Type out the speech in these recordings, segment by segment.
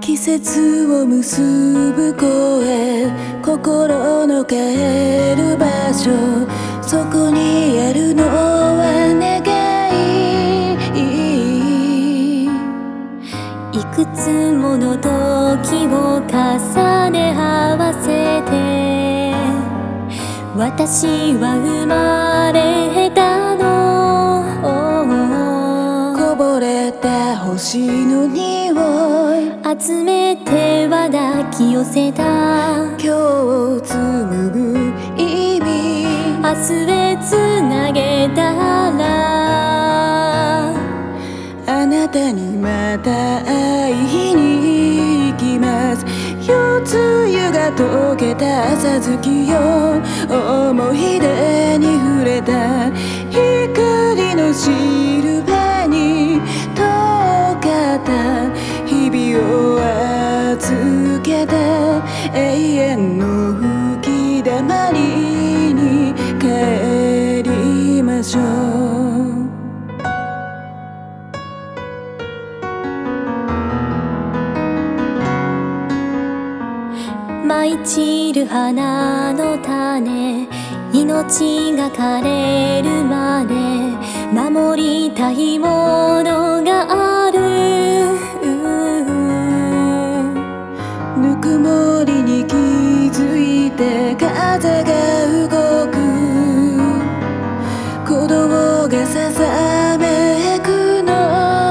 季節を結ぶ声、心の帰る場所、そこにあるのは願い。 いくつもの時を重ね合わせて私は生まれたの。 こぼれた星の匂い集めては抱き寄せた今日を紡ぐ意味、 明日へつなげたらあなたにまた会いに行きます。夜露が溶けた朝月よ、思い出に触れた光のしるべに遠かった日々を預けて、永遠の吹きだまりに帰りましょう。 舞い散る花の種、命が枯れるまで守りたいものがある。 ぬくもりに気づいて風が動く、鼓動がささめくの、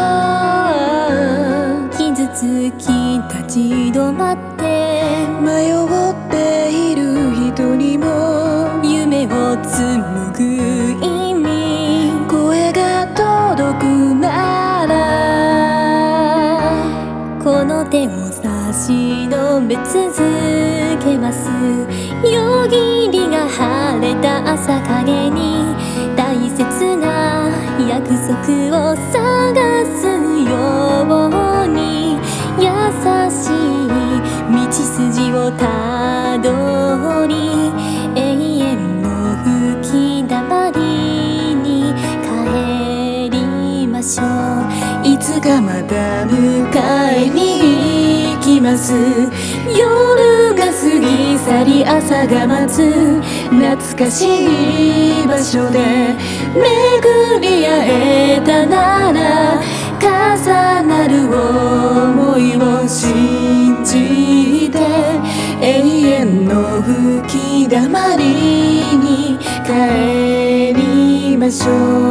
傷つき立ち止まって迷っている人にも夢を紡ぐ意味、 声が届くならこの手を差し伸べ続けます。夜霧が晴れた朝影に大切な約束を探すように、優しい道筋をたどり永遠の吹きだまりに帰りましょう。 いつかまた迎えに行きます。夜が過ぎ去り朝が待つ懐かしい場所で巡り会えたなら、重なる想いを信じて永遠の吹きだまりに帰りましょう。